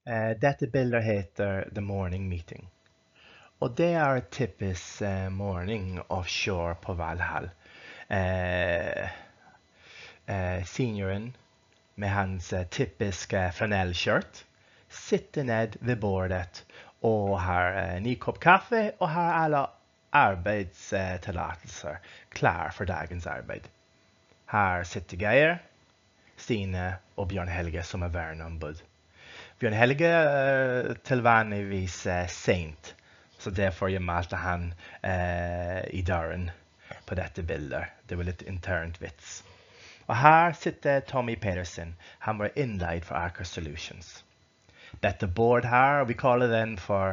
Dette bildet heter The Morning Meeting. Og det et typisk morning offshore på Valhall. Senioren med hans typiske flanellskjørt sitter ned ved bordet og har en ny kopp kaffe og har alle arbeidstillatelser klar for dagens arbeid. Her sitter Geir, Stine og Bjørn Helge som verneombud. Bjørn Helge til vanligvis sent, så derfor jeg malte han i døren på dette bildet. Det var litt internt vits. Og her sitter Tommy Peterson. Han var innleid for Aker Solutions. Dette bord her, vi kaller den for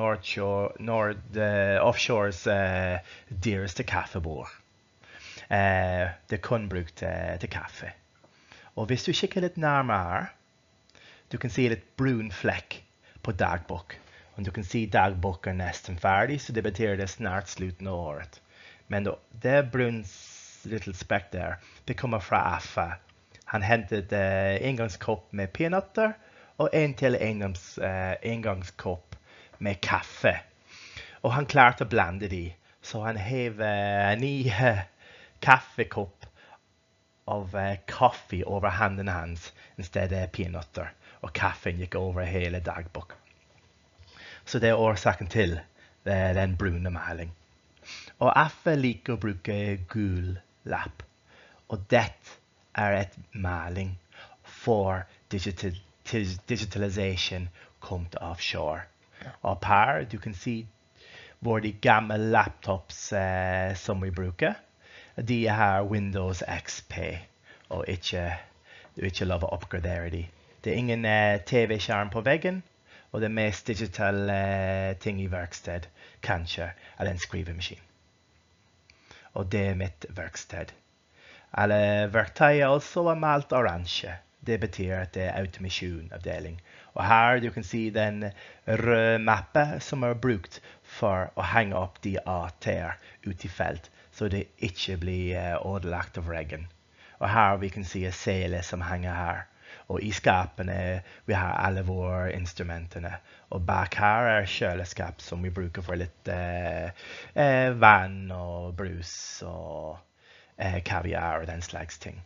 Offshores dyreste kaffebord. Det kun brukt til kaffe. Og hvis du kikker litt nærmere, du kan se litt brun flekk på dagbok. Og du kan se dagbok nesten ferdig, så det betyr det snart slutten av året. Men det brun lille spekk der, det kommer fra Affe. Han hentet engangskopp med peanøtter og en til engangskopp med kaffe. Og han klarte å blande de, så han hev en ny kaffekopp av kaffe over hendene hans i stedet peanøtter, og kaffen gikk over hele dagbok. Så det årsaken til den brune maling. Og Affe liker å bruke gul lapp, og dette et maling for digitalisation komt offshore. Og her du kan se hvor de gamle laptops som vi bruker, de har Windows XP, og ikke lov å oppgradere de. Det ingen TV-skjerm på veggen, og det mest digitale ting i verksted, kanskje, en skrivemaskin. Og det mitt verksted. Alle verktøy også malt oransje. Det betyr at det automasjonavdeling. Og her du kan se den røde mappe som brukt for å henge opp de AT-er ut i felt, så det ikke blir ødelagt av regn. Og her vi kan se selet som henger her. Og i skapene vi har alle våre instrumentene. Og bak her kjøleskap som vi bruker for litt vann og brus og kaviar og den slags ting.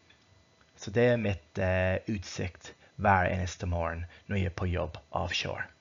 Så det mitt utsikt hver eneste morgen når jeg på jobb offshore.